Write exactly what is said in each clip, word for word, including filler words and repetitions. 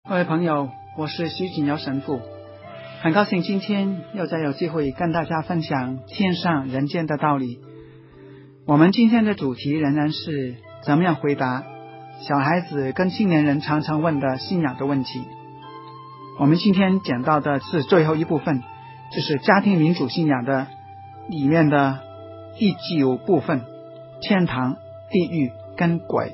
各位朋友，我是徐锦尧神父，很高兴今天又再有机会跟大家分享天上人间的道理。我们今天的主题仍然是怎么样回答小孩子跟青年人常常问的信仰的问题。我们今天讲到的是最后一部分，就是家庭民主信仰的里面的第九部分，天堂、地狱跟鬼。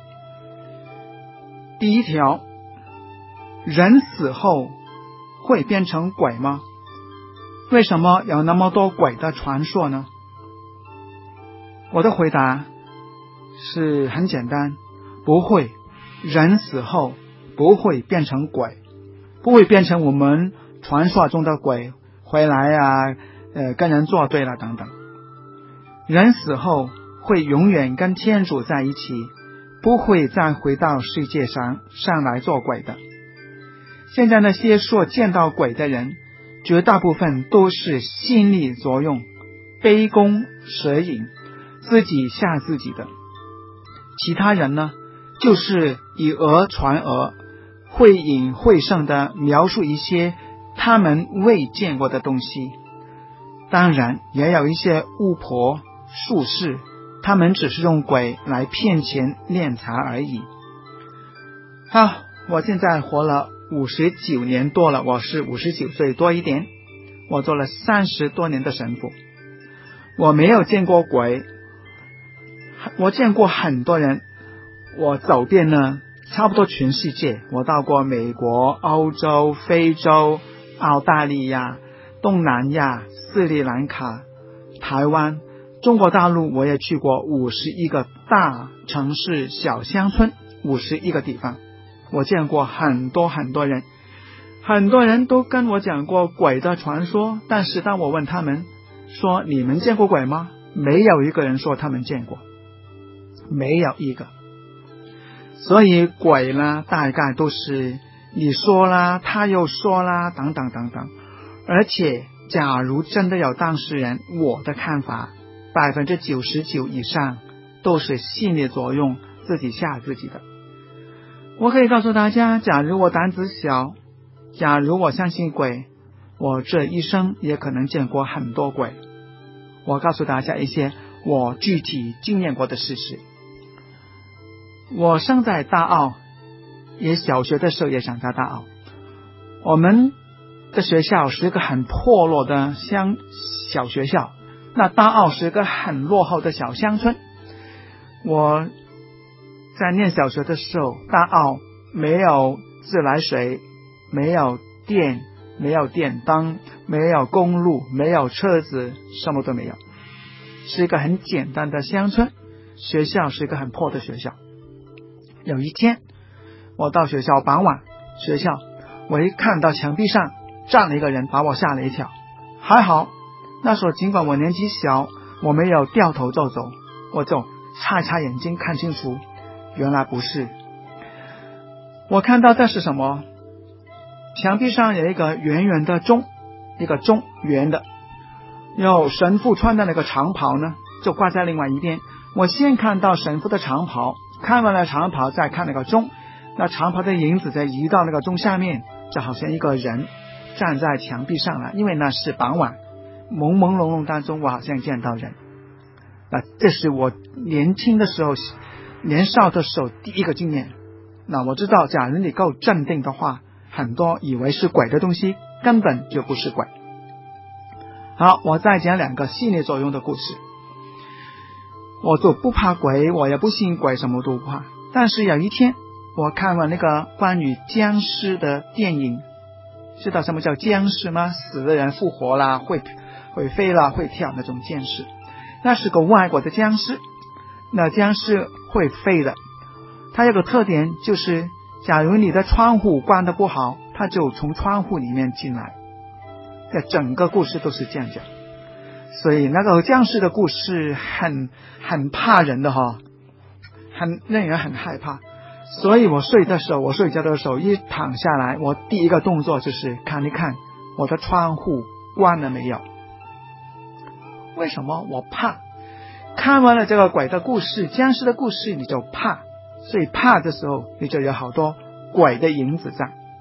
第一条，人死后会变成鬼吗？为什么有那么多鬼的传说呢？我的回答是很简单，不会，人死后不会变成鬼，不会变成我们传说中的鬼回来啊，呃，跟人作对了等等。人死后会永远跟天主在一起，不会再回到世界上上来做鬼的。现在那些说见到鬼的人，绝大部分都是心理作用，杯弓蛇影，自己吓自己的。其他人呢，就是以讹传讹，会隐会圣的描述一些他们未见过的东西。当然也有一些巫婆术士，他们只是用鬼来骗钱敛财而已。好，我现在活了五十九年多了，我是五十九岁多一点，我做了三十多年的神父，我没有见过鬼，我见过很多人，我走遍了差不多全世界，我到过美国、欧洲、非洲、澳大利亚、东南亚、斯里兰卡、台湾、中国大陆，我也去过五十一个大城市、小乡村，五十一个地方，我见过很多很多人，很多人都跟我讲过鬼的传说，但是当我问他们说你们见过鬼吗？没有一个人说他们见过，没有一个。所以鬼呢，大概都是你说啦，他又说啦，等等等等。而且假如真的有当事人，我的看法百分之九十九以上都是心理作用，自己吓自己的。我可以告诉大家，假如我胆子小，假如我相信鬼，我这一生也可能见过很多鬼。我告诉大家一些我具体经验过的事实。我生在大澳，也小学的时候也长在大澳。我们的学校是一个很破落的乡小学校，那大澳是一个很落后的小乡村。我在念小学的时候，大澳没有自来水，没有电，没有电灯，没有公路，没有车子，什么都没有，是一个很简单的乡村。学校是一个很破的学校。有一天我到学校傍晚，学校我一看到墙壁上站了一个人，把我吓了一跳。还好那时候尽管我年纪小，我没有掉头就走，我就擦一擦眼睛看清楚，原来不是。我看到这是什么？墙壁上有一个圆圆的钟，一个钟圆的，有神父穿的那个长袍呢，就挂在另外一边。我先看到神父的长袍，看完了长袍再看那个钟，那长袍的影子在移到那个钟下面，就好像一个人站在墙壁上了。因为那是傍晚，朦朦胧胧当中我好像见到人。那这是我年轻的时候年少的时候第一个经验。那我知道假如你够镇定的话，很多以为是鬼的东西根本就不是鬼。好，我再讲两个心理作用的故事。我就不怕鬼，我也不信鬼，什么都不怕。但是有一天我看完那个关于僵尸的电影，知道什么叫僵尸吗？死的人复活啦，会会飞啦，会跳，那种僵尸。那是个外国的僵尸，那僵尸会飞的。它有个特点，就是假如你的窗户关得不好，它就从窗户里面进来。这整个故事都是这样讲。所以那个僵尸的故事很很怕人的哈，很令人很害怕。所以我睡的时候，我睡觉的时候一躺下来，我第一个动作就是看一看我的窗户关了没有。为什么？我怕。看完了这个鬼的故事，僵尸的故事，你就怕，所以怕的时候你就有好多鬼的影子在。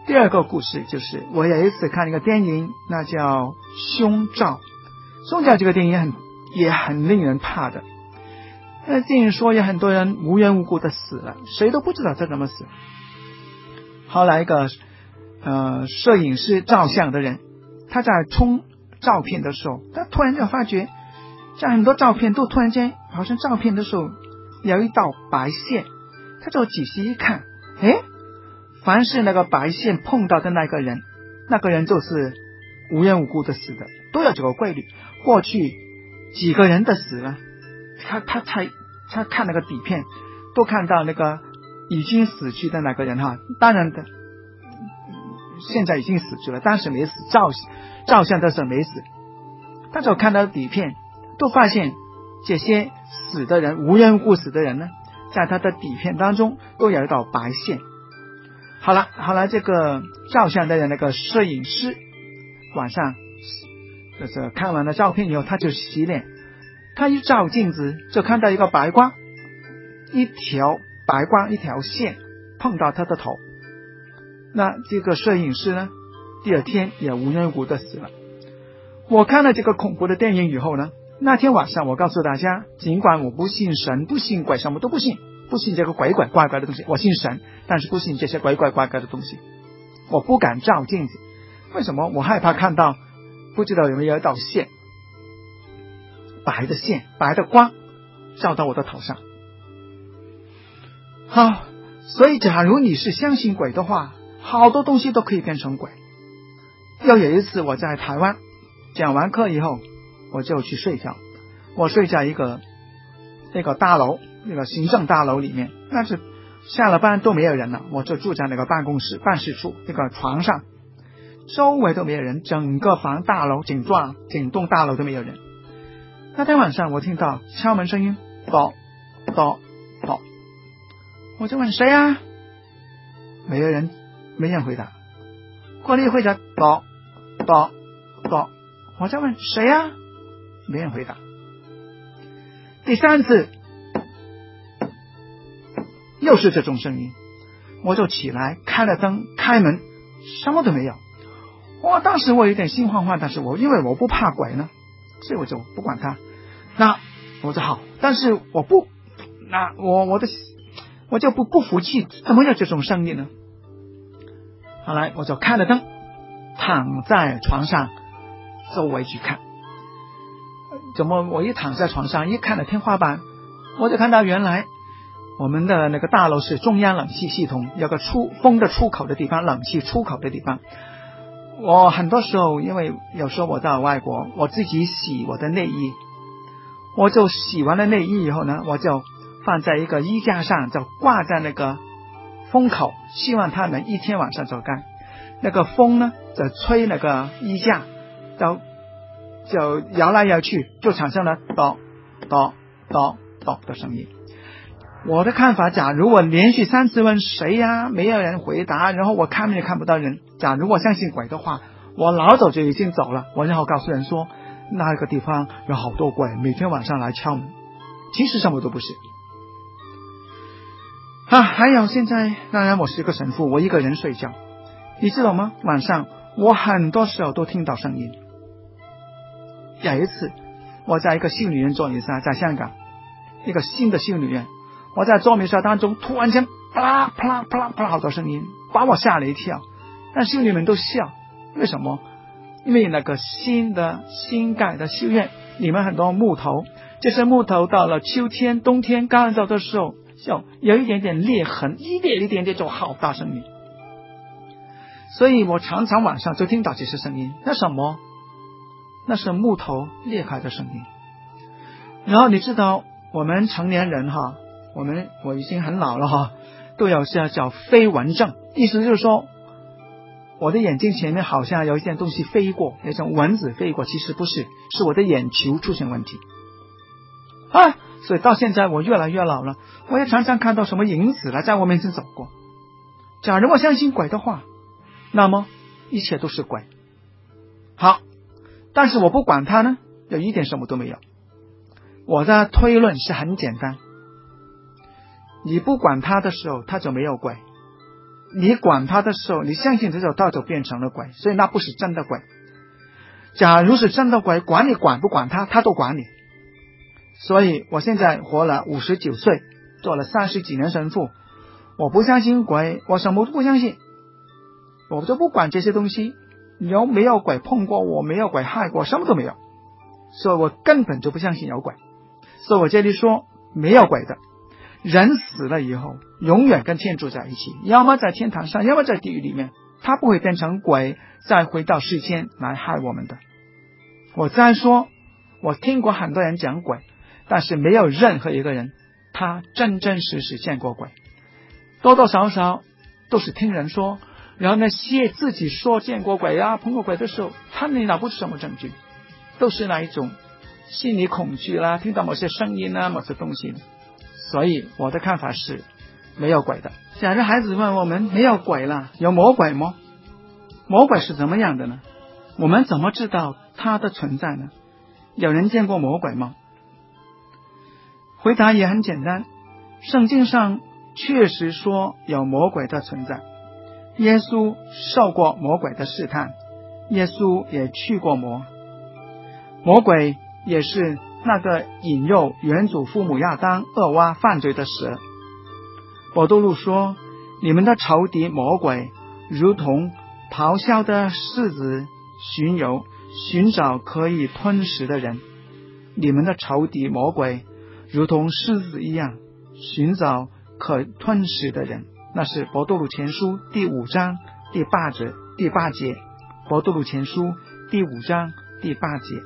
第二个故事就是我有一次看一个电影，那叫《凶兆》。凶兆这个电影很也很令人怕的。那电影说有很多人无缘无故的死了，谁都不知道他怎么死。后来一个呃摄影师照相的人，他在冲照片的时候，他突然就发觉，在很多照片都突然间好像照片的时候有一道白线，他就仔细一看，诶，凡是那个白线碰到的那个人，那个人就是无缘无故的死的，都有这个规律。过去几个人的死了，他他才他看那个底片，都看到那个已经死去的那个人哈，当然的，现在已经死去了，当时没死，照照相的时候没死。他就看到底片，都发现这些死的人，无缘无故死的人呢，在他的底片当中都有一道白线。好了，好了，这个照相的那个摄影师晚上就是看完了照片以后，他就洗脸，他一照镜子就看到一个白光，一条白光一条线碰到他的头。那这个摄影师呢，第二天也无缘无故的死了。我看了这个恐怖的电影以后呢，那天晚上我告诉大家，尽管我不信神，不信鬼，什么都不信，不信这个鬼鬼怪怪的东西，我信神，但是不信这些鬼怪怪怪的东西。我不敢照镜子，为什么？我害怕看到不知道有没有一道线，白的线，白的光照到我的头上。好，所以假如你是相信鬼的话，好多东西都可以变成鬼。又有一次我在台湾讲完课以后，我就去睡觉，我睡在一个那个大楼，那个行政大楼里面，但是下了班都没有人了，我就住在那个办公室办事处那个床上，周围都没有人，整个房大楼整幢整栋大楼都没有人。那天晚上我听到敲门声音，咚咚咚，我就问谁啊？没有人，没人回答。过了一会儿，咚咚咚，我再问谁啊？没人回答。第三次又是这种声音，我就起来开了灯，开门，什么都没有。我当时我有点心慌慌，但是我因为我不怕鬼呢，所以我就不管他。那我说好，但是我不，那我我的我就不不服气，怎么有这种声音呢？后来我就开了灯，躺在床上周围去看。怎么我一躺在床上一看了天花板，我就看到原来我们的那个大楼是中央冷气系统，有个出风的出口的地方，冷气出口的地方。我很多时候因为有时候我到外国，我自己洗我的内衣，我就洗完了内衣以后呢，我就放在一个衣架上，就挂在那个风口，希望它能一天晚上就干。那个风呢就吹那个衣架，就就摇来摇去，就产生了咚咚咚咚的声音。我的看法，假如我连续三次问谁呀、啊，没有人回答，然后我看也看不到人，假如我相信鬼的话，我老早就已经走了，我然后告诉人说那个地方有好多鬼，每天晚上来敲门，其实什么都不是啊。还有现在当然我是一个神父，我一个人睡觉，你知道吗？晚上我很多时候都听到声音。有一次我在一个修女院做弥撒，在香港一个新的修女院，我在做弥撒当中，突然间啪啦啪啦啪啦啪啦好多声音，把我吓了一跳。但修女们都笑，为什么？因为那个新的新盖的修院里面很多木头，这些木头到了秋天冬天干燥的时候就有一点点裂痕，一点一点点就好大声音。所以我常常晚上就听到这些声音，那什么？那是木头裂开的声音。然后你知道我们成年人哈，我们我已经很老了哈，都有些叫飞蚊症，意思就是说我的眼睛前面好像有一件东西飞过，那种蚊子飞过，其实不是，是我的眼球出现问题啊。所以到现在我越来越老了，我也常常看到什么影子了在我面前走过。假如我相信鬼的话，那么一切都是鬼。好，但是我不管它呢，有一点什么都没有。我的推论是很简单，你不管它的时候，它就没有鬼； 你管他的时候，你相信的时候，他就变成了鬼，所以那不是真的鬼。假如是真的鬼，管你管不管他，他都管你。所以我现在活了五十九岁，做了三十几年神父，我不相信鬼，我什么都不相信，我就不管这些东西，有没有鬼碰过我，没有鬼害过，什么都没有，所以我根本就不相信有鬼。所以我这里说没有鬼的，人死了以后永远跟天主在一起，要么在天堂上，要么在地狱里面，他不会变成鬼再回到世间来害我们的。我再说，我听过很多人讲鬼，但是没有任何一个人他真真实实见过鬼，多多少少都是听人说，然后那些自己说见过鬼啊碰过鬼的时候，他们拿不出什么证据，都是那一种心理恐惧啦，听到某些声音啊某些东西。所以我的看法是没有鬼的。假如孩子问我们没有鬼了，有魔鬼吗？魔鬼是怎么样的呢？我们怎么知道它的存在呢？有人见过魔鬼吗？回答也很简单，圣经上确实说有魔鬼的存在，耶稣受过魔鬼的试探，耶稣也去过魔。魔鬼也是那个引诱原祖父母亚当恶蛙犯罪的蛇。伯多禄说，你们的仇敌魔鬼如同咆哮的狮子巡游，寻找可以吞食的人。你们的仇敌魔鬼如同狮子一样寻找可吞食的人。那是伯多禄前书第五章第八节第八节伯多禄前书第五章第八节。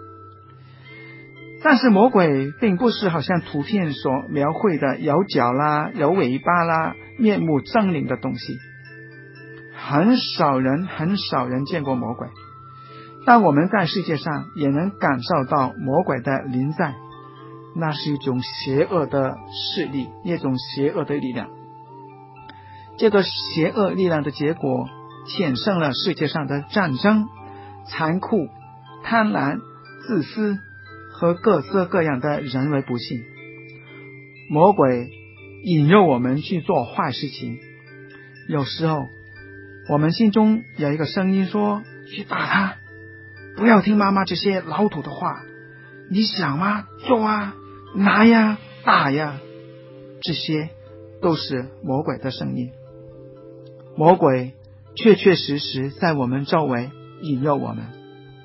但是魔鬼并不是好像图片所描绘的有脚啦有尾巴啦面目狰狞的东西，很少人很少人见过魔鬼，但我们在世界上也能感受到魔鬼的临在，那是一种邪恶的势力，一种邪恶的力量。这个邪恶力量的结果产生了世界上的战争、残酷、贪婪、自私和各色各样的人为不幸。魔鬼引诱我们去做坏事情，有时候我们心中有一个声音说，去打他，不要听妈妈这些老土的话，你想吗？做啊，拿呀，打呀，这些都是魔鬼的声音。魔鬼确确实实在我们周围引诱我们。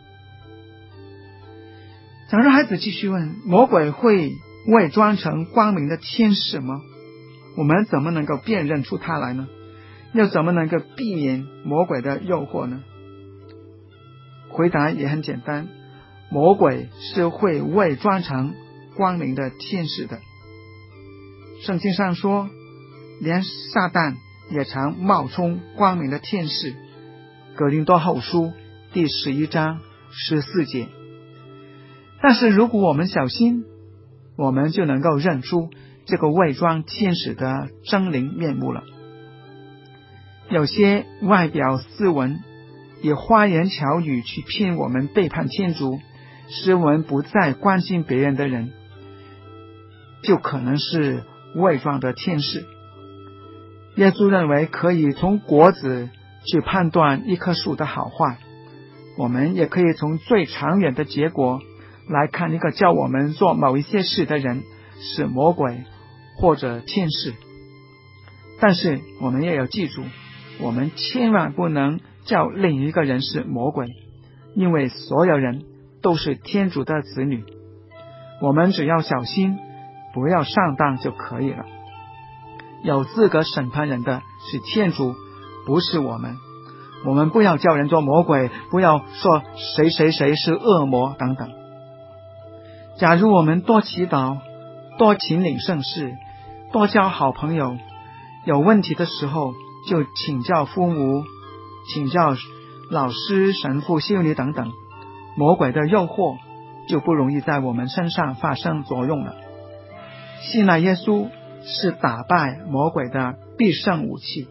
假如孩子继续问，魔鬼会伪装成光明的天使吗？我们怎么能够辨认出他来呢？又怎么能够避免魔鬼的诱惑呢？回答也很简单，魔鬼是会伪装成光明的天使的。圣经上说，连撒旦也常冒充光明的天使。哥林多后书第十一章十四节。但是如果我们小心，我们就能够认出这个伪装天使的狰狞面目了。有些外表斯文，以花言巧语去骗我们背叛天主，使我们不再关心别人的人，就可能是伪装的天使。耶稣认为可以从果子去判断一棵树的好坏，我们也可以从最长远的结果来看一个叫我们做某一些事的人是魔鬼或者天使。但是我们也要记住，我们千万不能叫另一个人是魔鬼，因为所有人都是天主的子女，我们只要小心不要上当就可以了。有资格审判人的是天主，不是我们。我们不要叫人做魔鬼，不要说谁谁谁是恶魔等等。假如我们多祈祷，多请领圣事，多交好朋友，有问题的时候就请教父母，请教老师、神父、修女等等，魔鬼的诱惑就不容易在我们身上发生作用了。信赖耶稣是打败魔鬼的必胜武器。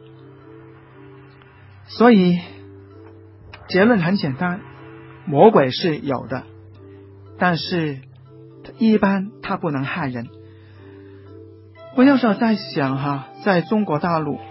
所以结论很简单，魔鬼是有的，但是一般他不能害人。我有时候在想哈，在中国大陆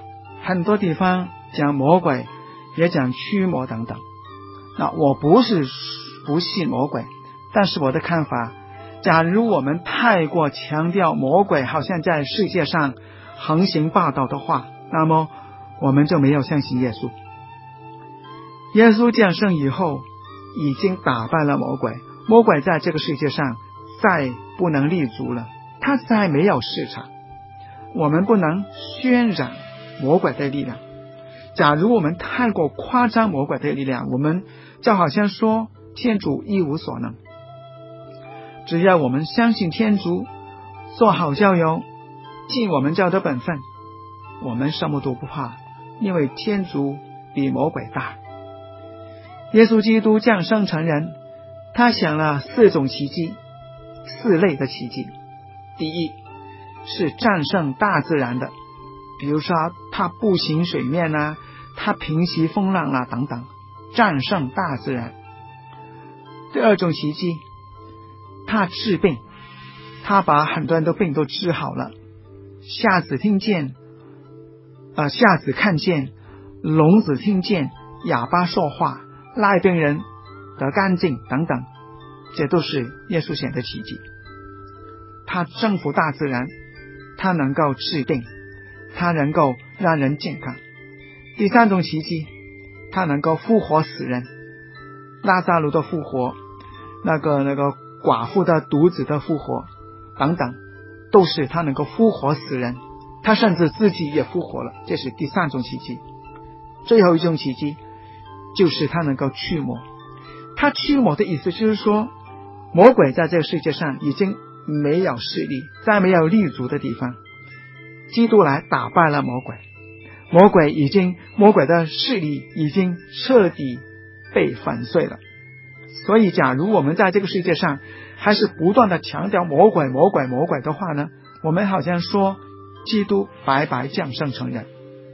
很多地方讲魔鬼，也讲驱魔等等。那我不是不信魔鬼，但是我的看法，假如我们太过强调魔鬼好像在世界上横行霸道的话，那么我们就没有相信耶稣。耶稣降生以后已经打败了魔鬼，魔鬼在这个世界上再不能立足了，他再没有市场。我们不能渲染魔鬼的力量。假如我们太过夸张魔鬼的力量，我们就好像说天主一无所能。只要我们相信天主，做好教友，尽我们教的本分，我们什么都不怕，因为天主比魔鬼大。耶稣基督降生成人，他想了四种奇迹，四类的奇迹。第一是战胜大自然的，比如说他步行水面啊，他平息风浪啊等等，战胜大自然。第二种奇迹，他治病，他把很多人的病都治好了，瞎子听见，呃，瞎子看见，聋子听见，哑巴说话，癩病人得干净等等，这都是耶稣显的奇迹。他征服大自然，他能够治病，他能够让人健康。第三种奇迹，他能够复活死人，拉撒路的复活，那个那个寡妇的独子的复活等等，都是他能够复活死人，他甚至自己也复活了，这是第三种奇迹。最后一种奇迹就是他能够驱魔。他驱魔的意思就是说，魔鬼在这个世界上已经没有势力，在没有立足的地方，基督来打败了魔鬼，魔鬼已经魔鬼的势力已经彻底被粉碎了。所以假如我们在这个世界上还是不断的强调魔鬼魔鬼魔鬼的话呢，我们好像说基督白白降生成人。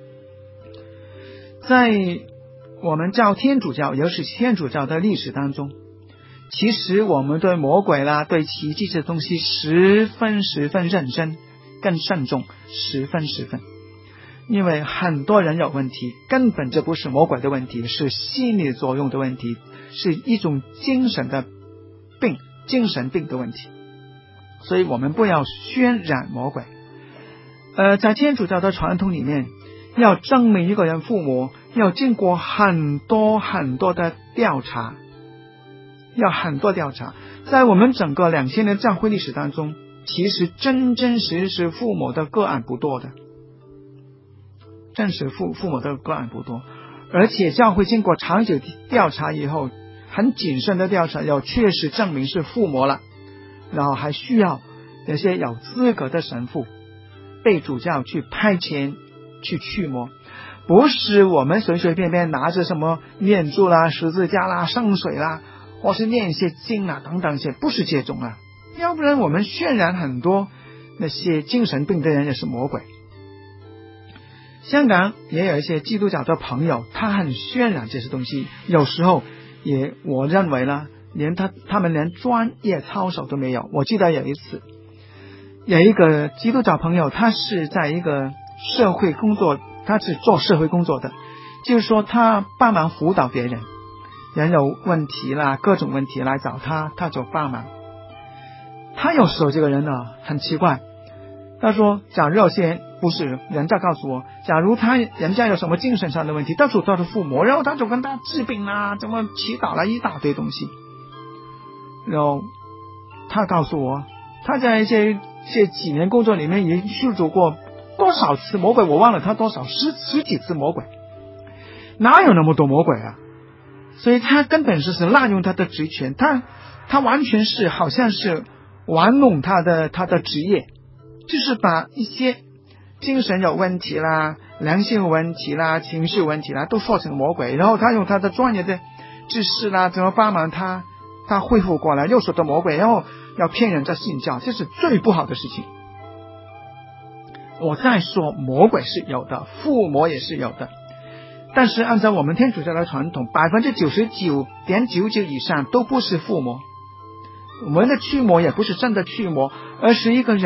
在我们教天主教，尤其是天主教的历史当中，其实我们对魔鬼啦，对奇迹这东西十分十分认真，更慎重，十分十分。因为很多人有问题，根本就不是魔鬼的问题，是心理作用的问题，是一种精神的病，精神病的问题。所以我们不要渲染魔鬼。呃，在天主教的传统里面，要证明一个人附魔，要经过很多很多的调查，要很多调查。在我们整个两千年教会历史当中，其实真真实实附魔的个案不多的，真实附附魔的个案不多，而且教会经过长久调查以后，很谨慎的调查，要确实证明是附魔了，然后还需要那些有资格的神父被主教去派遣去驱魔，不是我们随随便便拿着什么念珠啦、十字架啦、圣水啦，或是念一些经啦等等些，不是这种啊，要不然我们渲染很多那些精神病的人也是魔鬼。香港也有一些基督教的朋友，他很渲染这些东西，有时候也我认为呢，连他他们连专业操守都没有。我记得有一次，有一个基督教朋友，他是在一个社会工作，他是做社会工作的，就是说他帮忙辅导别人，人有问题啦，各种问题来找他，他就帮忙。他有时候这个人呢很奇怪，他说假如有些人不是人家告诉我，假如他人家有什么精神上的问题，到处到处附魔，然后他就跟他治病啦，怎么祈祷了一大堆东西。然后他告诉我，他在一些这几年工作里面也接触过多少次魔鬼，我忘了他多少十十几次魔鬼，哪有那么多魔鬼啊？所以他根本是是滥用他的职权，他他完全是好像是玩弄他的他的职业，就是把一些精神有问题啦、良性有问题啦、情绪有问题啦都说成魔鬼，然后他用他的专业的知识啦，怎么帮忙他他恢复过来，又说的魔鬼，然后要骗人家信教，这是最不好的事情。我再说，魔鬼是有的，附魔也是有的，但是按照我们天主教的传统，百分之九十九点九九以上都不是附魔。我们的驱魔也不是真的驱魔，而是一个人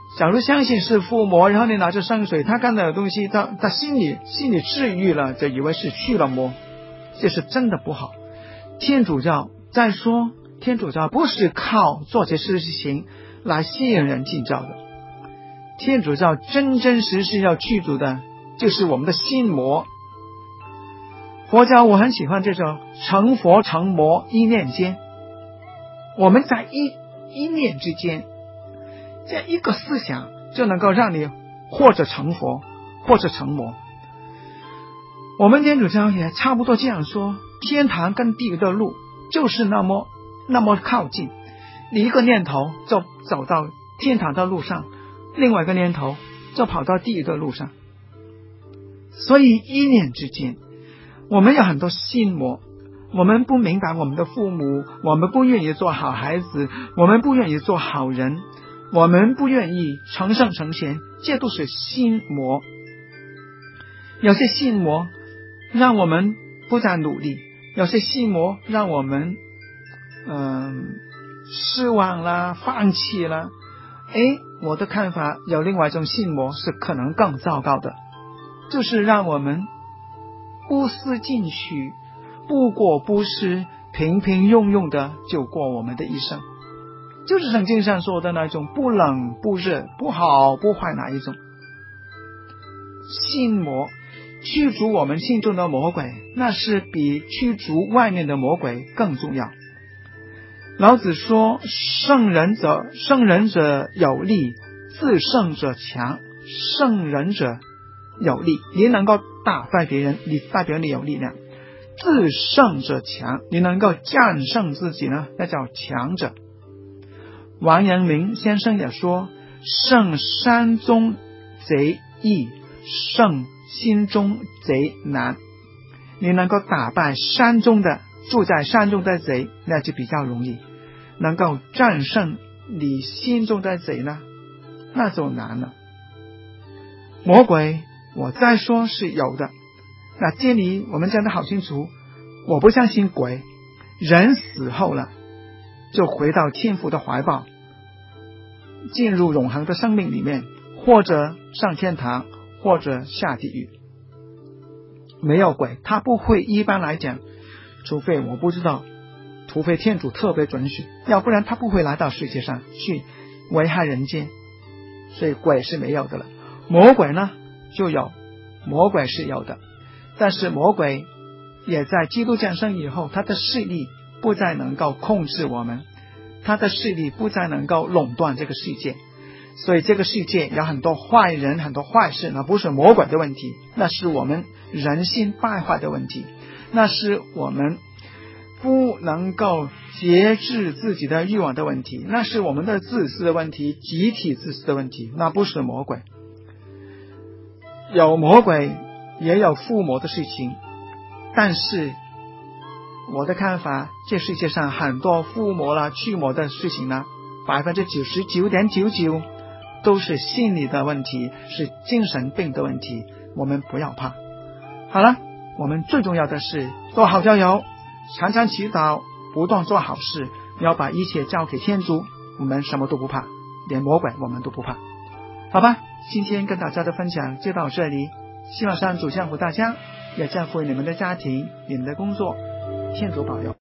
假如相信是附魔，然后你拿着圣水，他看到有东西，他他心里心里治愈了，就以为是去了魔，这是真的不好。天主教再说，天主教不是靠做这些事情来吸引人进教的，天主教真真实实要驱逐的就是我们的心魔。佛教我很喜欢这种成佛成魔一念间，我们在一一念之间，这一个思想就能够让你或者成佛或者成魔。我们天主教也差不多这样说，天堂跟地狱的路就是那么那么靠近，你一个念头就走到天堂的路上，另外一个念头就跑到地狱的路上。所以一念之间，我们有很多心魔，我们不明白我们的父母，我们不愿意做好孩子，我们不愿意做好人，我们不愿意成圣成贤，这都是心魔。有些心魔让我们不再努力，有些心魔让我们嗯、呃、失望啦，放弃啦。诶，我的看法有另外一种心魔是可能更糟糕的，就是让我们不思进取，不过不失，平平庸庸的就过我们的一生，就是圣经上说的那种不冷不热，不好不坏哪一种。心魔驱逐我们心中的魔鬼，那是比驱逐外面的魔鬼更重要。老子说，胜人者胜人者有力，自胜者强。胜人者有力，你能够打败别人，你代表你有力量。自胜者强，你能够战胜自己呢，那叫强者。王阳明先生也说，胜山中贼易，胜心中贼难。你能够打败山中的住在山中的贼，那就比较容易，能够战胜你心中的贼呢，那就难了。魔鬼我再说是有的，那这里我们讲得好清楚，我不相信鬼，人死后了就回到天父的怀抱，进入永恒的生命里面，或者上天堂，或者下地狱。没有鬼，他不会，一般来讲，除非我不知道，除非天主特别准许，要不然他不会来到世界上去危害人间，所以鬼是没有的了。魔鬼呢就有，魔鬼是有的，但是魔鬼也在基督降生以后，他的势力不再能够控制我们，他的势力不再能够垄断这个世界，所以这个世界有很多坏人，很多坏事，那不是魔鬼的问题，那是我们人心败坏的问题，那是我们不能够节制自己的欲望的问题，那是我们的自私的问题，集体自私的问题，那不是魔鬼。有魔鬼也有附魔的事情，但是我的看法，这世界上很多附魔啦驱魔的事情呢，百分之九十九点九九都是心理的问题，是精神病的问题，我们不要怕。好了，我们最重要的是做好交友，常常祈祷，不断做好事，要把一切交给天主，我们什么都不怕，连魔鬼我们都不怕。好吧，今天跟大家的分享就到这里，希望上主降福大家，也降福你们的家庭，你们的工作，天主保佑。